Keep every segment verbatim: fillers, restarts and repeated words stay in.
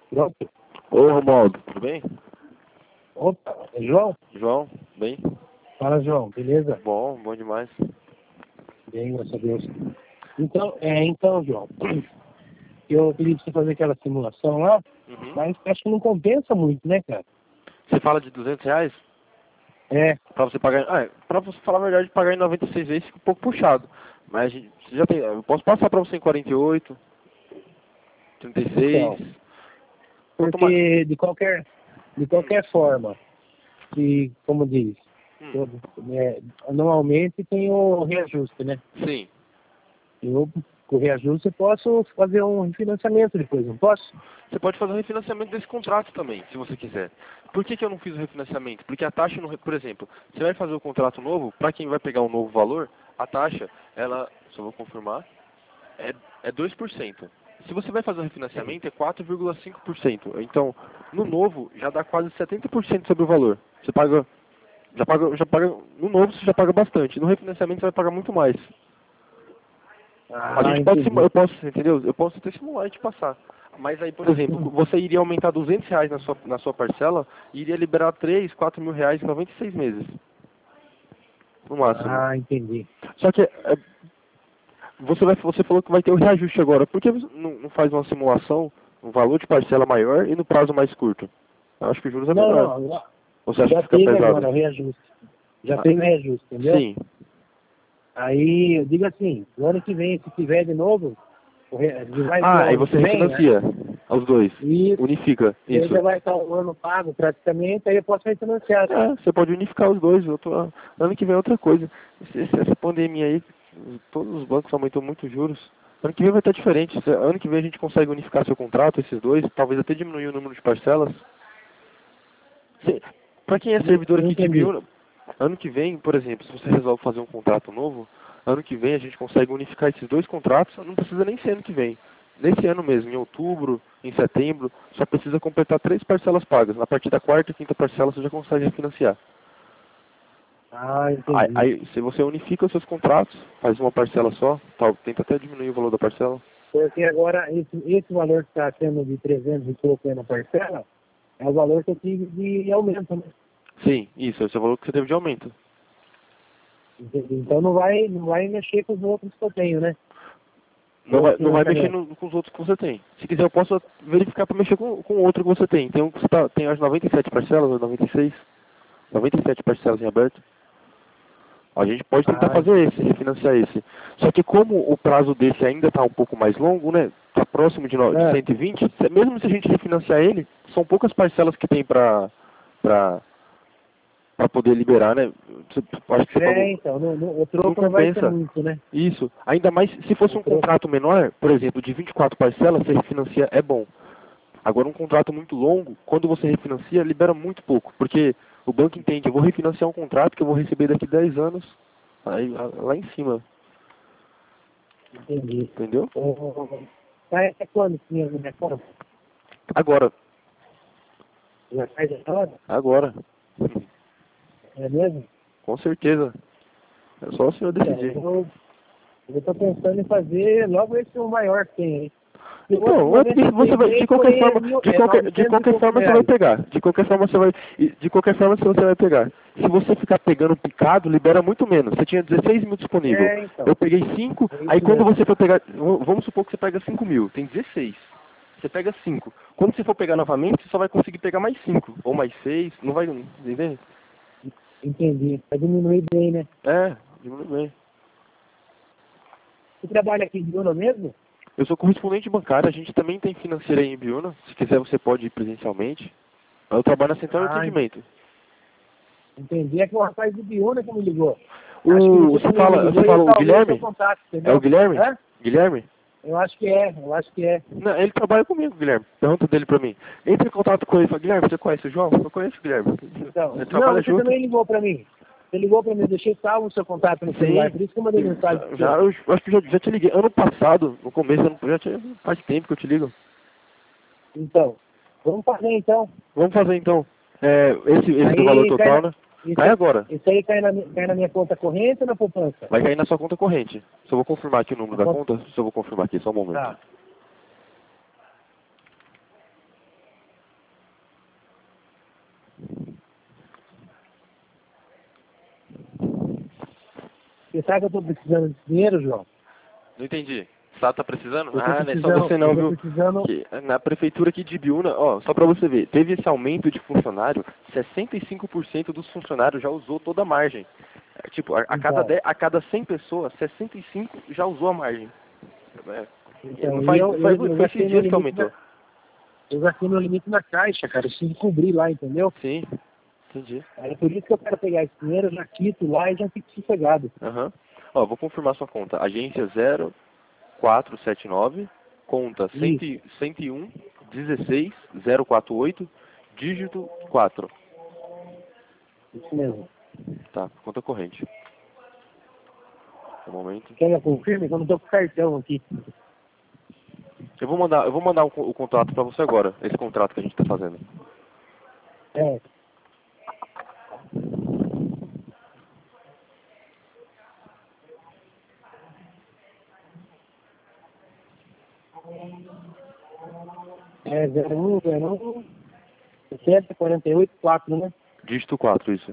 Pronto. Ô Romualdo, tudo bem? Opa, é João? João, bem? Fala, João, beleza? Bom, bom demais. Bem, graças a Deus. Então, é, então, João, eu pedi pra você fazer aquela simulação lá, Uhum. mas acho que não compensa muito, né, cara? Você fala de duzentos reais? É, Pra você pagar... Ah, é, pra você falar a verdade, pagar em noventa e seis vezes fica um pouco puxado. Mas a gente- você já tem... Eu posso passar pra você em quarenta e oito, trinta e seis... então, Quanto mais... porque de qualquer, de qualquer forma, que, como diz, Hum, todo, né, anualmente tem o reajuste, né? sim. Eu, com o reajuste, eu posso fazer um refinanciamento depois, não posso? Você pode fazer o refinanciamento desse contrato também, se você quiser. Por que que eu não fiz o refinanciamento? Porque a taxa, no, re- por exemplo, você vai fazer o contrato novo, para quem vai pegar um novo valor, a taxa, ela, só vou confirmar, é, é dois por cento. Se você vai fazer o Sim. refinanciamento, é quatro vírgula cinco por cento. Então, no novo, já dá quase setenta por cento sobre o valor. Você paga, já paga, já paga, no novo você já paga bastante. No refinanciamento você vai pagar muito mais. A Ah, gente pode simular, entendi. eu posso, entendeu? Eu posso até simular e te passar. Mas aí, por exemplo, Hum. você iria aumentar duzentos reais na sua, na sua parcela e iria liberar três, quatro mil reais em noventa e seis meses. No máximo. Ah, entendi. Só que é, você, vai, você falou que vai ter o reajuste agora. Por que você não, não faz uma simulação, um valor de parcela maior e no prazo mais curto? Eu acho que os juros é Não, menor. não, já, Ou você acha que já fica teve pesado? agora o reajuste. Já Ah, teve o reajuste, entendeu? sim. Aí eu digo assim, no ano que vem, se tiver de novo, o re- vai ter Ah, o aí ano você que vem, né? refinancia os dois. E Unifica. daí Isso. já vai estar o ano pago praticamente, aí eu posso refinanciar, né? É, você pode unificar os dois. Eu tô, ano que vem é outra coisa. Esse- esse- Essa pandemia aí, todos os bancos aumentou muito os juros. Ano que vem vai estar diferente. Se- Ano que vem a gente consegue unificar seu contrato, esses dois, talvez até diminuir o número de parcelas. Para quem é Não, servidor não aqui de entendi. Biúna, ano que vem, por exemplo, se você resolve fazer um contrato novo, ano que vem a gente consegue unificar esses dois contratos, não precisa nem ser ano que vem. Nesse ano mesmo, em outubro, em setembro, só precisa completar três parcelas pagas. A partir da quarta e quinta parcela você já consegue refinanciar. Ah, Aí, entendi. aí, se você unifica os seus contratos, faz uma parcela só, tal, tenta até diminuir o valor da parcela. Porque agora esse, esse valor que está sendo de trezentos e pouco aí na parcela, é o valor que eu tive de aumento, né? Sim, isso, esse é o valor que você teve de aumento. Entendi. Então não vai, não vai mexer com os outros que eu tenho, né? Não O vai, não vai mexer financiamento. no- com os outros que você tem. Se quiser, eu posso verificar para mexer com, com o outro que você tem. Tem um que você tá, tem as noventa e sete parcelas, ou noventa e seis, noventa e sete parcelas em aberto. A gente pode tentar Ah, fazer esse, refinanciar esse. Só que como o prazo desse ainda está um pouco mais longo, né? Está próximo de, no- de é. cento e vinte, se- mesmo se a gente refinanciar ele, são poucas parcelas que tem para para poder liberar, né? Você- Acho que você É, pagou. então, no, no, o Não troco não vai ser compensa. muito, né? Isso. Ainda mais se fosse O um troco. contrato menor, por exemplo, de vinte e quatro parcelas, você refinancia, é bom. Agora, um contrato muito longo, quando você refinancia, libera muito pouco. Porque o banco entende, eu vou refinanciar um contrato que eu vou receber daqui a dez anos, aí, lá em cima. Entendi. Entendeu? O, tá até quando tinha na minha conta? Agora. Já faz a hora? Agora. É mesmo? Com certeza. É só o senhor Então, decidir. eu, eu tô pensando em fazer logo esse o maior que tem aí. E o outro Então, é porque noventa e você seis vai, de meses qualquer foi forma, mil, de é, qualquer, de novecentos e qualquer poucos forma você vai reais. pegar. De qualquer forma você vai, e de qualquer forma você vai pegar. Se você ficar pegando picado, libera muito menos. Você tinha dezesseis mil disponível. É, então. Eu peguei cinco, É aí isso quando mesmo. você for pegar, v- vamos supor que você pega cinco mil, tem dezesseis. Você pega cinco. Quando você for pegar novamente, você só vai conseguir pegar mais cinco ou mais seis, não vai, entender? Entendi. Vai diminuir bem, né? É, diminui bem. Você trabalha aqui de Lula mesmo? Eu sou correspondente bancário, a gente também tem financeira aí em Biúna. Se quiser você pode ir presencialmente. Eu trabalho na central de Ah, atendimento. entendi. É que o rapaz de Biúna que me ligou. Acho que O, você você também me fala, você ligou e eu fala o salvei o seu Guilherme? contato, É o entendeu? Guilherme? Hã? Guilherme? Eu acho que é, eu acho que é. Não, ele trabalha comigo, Guilherme. Pergunta dele pra mim. Entre em contato com ele e fala, Guilherme, você conhece o João? Eu conheço o Guilherme. Então, Ele não, trabalha você junto? também ligou pra mim. Você ligou pra mim, eu deixei salvo o seu contato no celular, Sim. por isso que eu mandei mensagem pra Já, você. eu acho que já, já te liguei. Ano passado, no começo, eu não- já tinha, faz tempo que eu te ligo. Então, vamos fazer então. Vamos fazer então. É, esse, esse do valor Aí cai total, na, né? isso, Cai agora. isso aí cai na, mi- cai na minha conta corrente ou na poupança? Vai cair na sua conta corrente. Só vou confirmar aqui o número Na da conta. conta. Só vou confirmar aqui, só um momento. Tá. Você sabe que eu tô precisando de dinheiro, João? Não entendi. Sá tá precisando? Eu tô Ah, não é só precisando, você não, eu tô viu? precisando... Que na prefeitura aqui de Ibiúna, ó, só pra você ver, teve esse aumento de funcionário, sessenta e cinco por cento dos funcionários já usou toda a margem. É, tipo, a, a cada Então, dez, a cada cem pessoas, sessenta e cinco já usou a margem. É, então não e faz, eu, não eu, faz, eu foi esses gastei meu dias que limite aumentou. na, eu gastei meu limite na caixa, cara. Eu preciso cobrir lá, entendeu? Sim, entendi. É por isso que eu quero pegar esse dinheiro, eu já quito lá e já fico sossegado. Aham. Ó, vou confirmar sua conta. Agência zero quatro sete nove, conta Isso, cento e um, dezesseis, zero quatro oito, dígito quatro. isso mesmo. Tá, conta corrente. Um momento. Quer que eu confirme? Que eu não tô com cartão aqui. Eu vou mandar, eu vou mandar o, co- o contrato pra você agora, esse contrato que a gente tá fazendo. É, é zero um zero um sessenta quarenta e oito quatro, né? Dígito quatro, isso.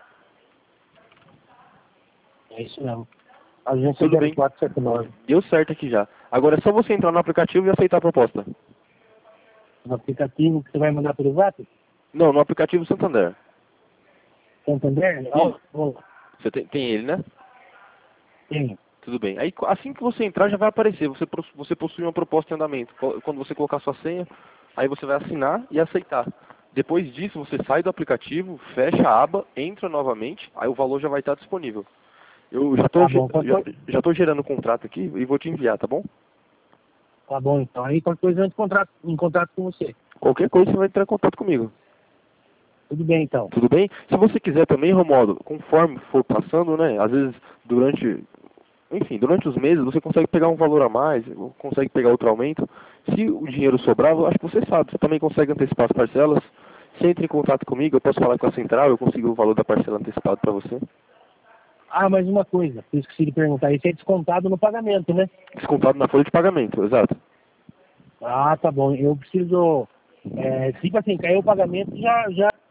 É isso mesmo. Agência Tudo zero bem. quatro sete nove. Deu certo aqui já. Agora é só você entrar no aplicativo e aceitar a proposta. No aplicativo que você vai mandar pelo Zap? Não, no aplicativo Santander. Santander? Isso. Ó, Você tem, tem ele, né? tem. Tudo bem. Aí assim que você entrar já vai aparecer. Você, pos- você possui uma proposta em andamento. Co- Quando você colocar sua senha, aí você vai assinar e aceitar. Depois disso, você sai do aplicativo, fecha a aba, entra novamente, aí o valor já vai estar disponível. Eu já estou Tá bom, qualquer já, coisa. já tô gerando o contrato aqui e vou te enviar, tá bom? Tá bom, então. Aí qualquer coisa eu entro em contato, em contato com você. Qualquer coisa você vai entrar em contato comigo. Tudo bem, então. Tudo bem? Se você quiser também, Romualdo, conforme for passando, né? Às vezes durante, enfim, durante os meses você consegue pegar um valor a mais, ou consegue pegar outro aumento. Se o dinheiro sobrar, eu acho que você sabe, você também consegue antecipar as parcelas. Você entra em contato comigo, eu posso falar com a central, eu consigo o valor da parcela antecipado para você. Ah, mais uma coisa. Eu esqueci de perguntar. Isso é descontado no pagamento, né? Descontado na folha de pagamento, exato. Ah, tá bom. Eu preciso... É, tipo assim, caiu o pagamento, já, já